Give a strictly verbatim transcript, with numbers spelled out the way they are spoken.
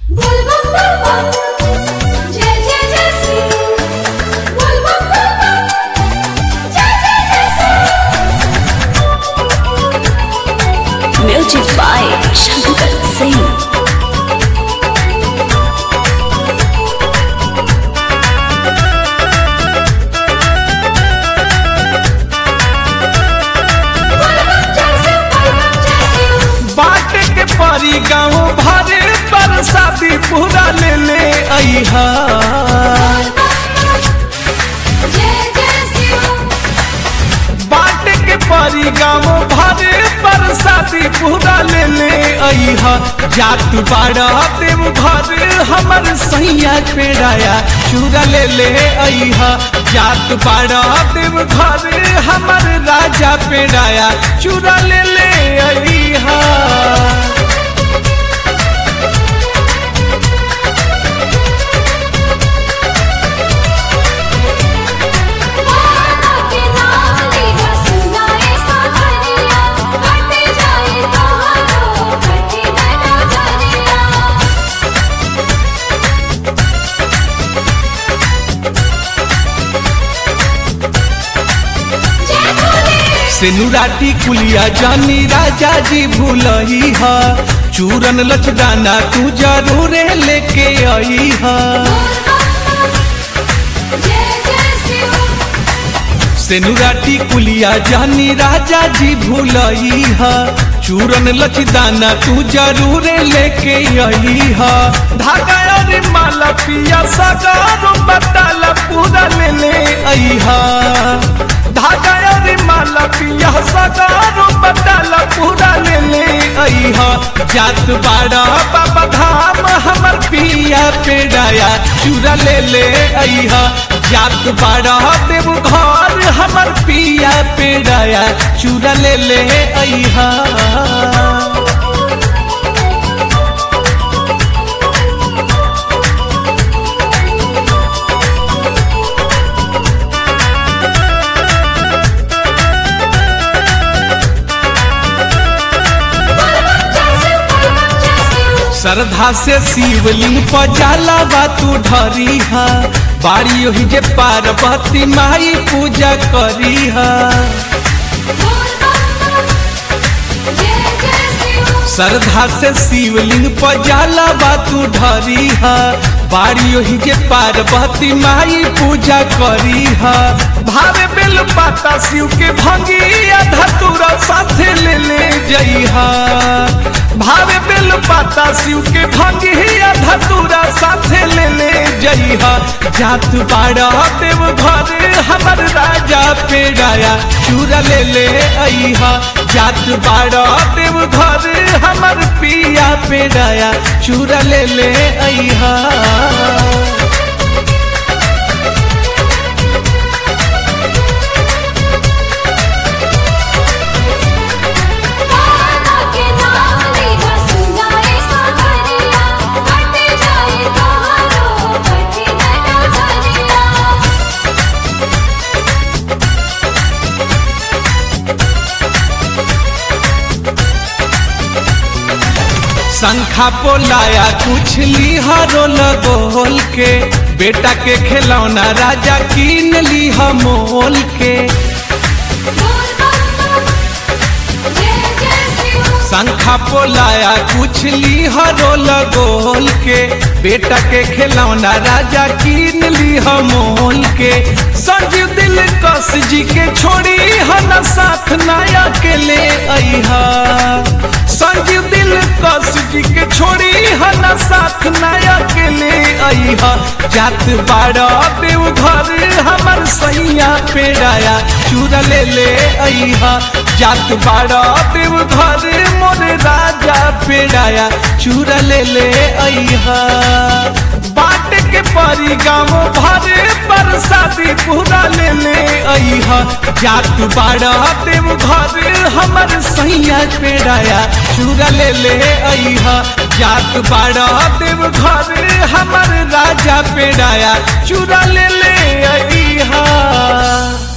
बोल बम बम बम, जय जय जय श्री। बोल बम बम बम, जय जय जय श्री। Music by Shankar Singh. बाटे के परी गाँव भरे बरसाती पूरा ले ले अइहा। जय जय शिव। बाटे के परी गाँव भरे बरसाती पूरा ले ले अइहा। जात बाड़ा देव घर हमर सैया पेड़ाया चूरा ले ले अइहा। जात बाड़ा देव घर हमर राजा पेड़ाया चूरा ले ले अइहा। बाबा के नाम लेगा सुनाए सावरिया, कट जाए तोहरो कठिन नजरिया। जय भोले। सेनुराटी कुलिया जानी राजा जी भूलही हा। चूरन लचदाना तू जरूर लेके आई हा। जय जय शिव। सेनुराटी कुलिया जानी राजा जी भूलही हा। चूरन लचदाना तू जरूर लेके आई हा। धागा और माला पिया सगारो बताला पूरा ले ले आई हा। धागा और माला पिया सगारो बताला पूरा ले ले आई हा। जात बाड़ा बाबा धाम हमर पिया पेड़ाया चूरा ले ले आई हा। जात बाड़ा देव घर हमर पिया पेड़ाया चूरा ले ले आई हा। श्रद्धा से शिवलिंग पर जाला बा तू ढरी हा। बाड़ी ओही जे पार्वती माई पूजा करी हा। श्रद्धा से शिवलिंग पर जाला बा तू ढरी हा। बाड़ी ओही जे पार्वती माई पूजा करी हा। भावे बेल पाता शिव के भंगी धतूरा साथे ले ले जइहा। भावे बेल पाता शिव के भंगी धतूरा साथे ले ले जइहा। जात बाड़ा देव घर हमर राजा पेड़ाया चूरा ले ले अइहा। जात बाड़ा देव घर हमर पिया पेड़ाया चूरा ले ले अइहा। बाबा के नाम लेगा सुनाए सावरिया, कट जाए तोहरो कठिन नजरिया। शंखा पोलाया कुछ लिहारो लगोल के। बेटा के खिलौना राजा कीन लिहा मोल के। जय जय शिव। शंखा पोलाया कुछ लिहारो लगोल के। बेटा के खिलौना राजा कीन लिहा मोल के। संजीव दिल कस जी के छोड़ी हना साथ नाया के ले अइहा। संजीव दिल कस जी के छोड़ी हना साथ नाया के ले अइहा। जात बाड़ा देव घर हमर सैया पेड़ाया चूरा ले ले अइहा। जात बाड़ा देव घर मोर राजा पेड़ाया चूरा ले ले अइहा। बाटे के परी गाँव भरे बरसाती पूरा ले ले अइहा। जात बाड़ा देव घर हमर सैया पेड़ाया चूरा ले ले अइहा। जात बाड़ा देव घर हमर राजा पेड़ाया चूरा ले ले अइहा।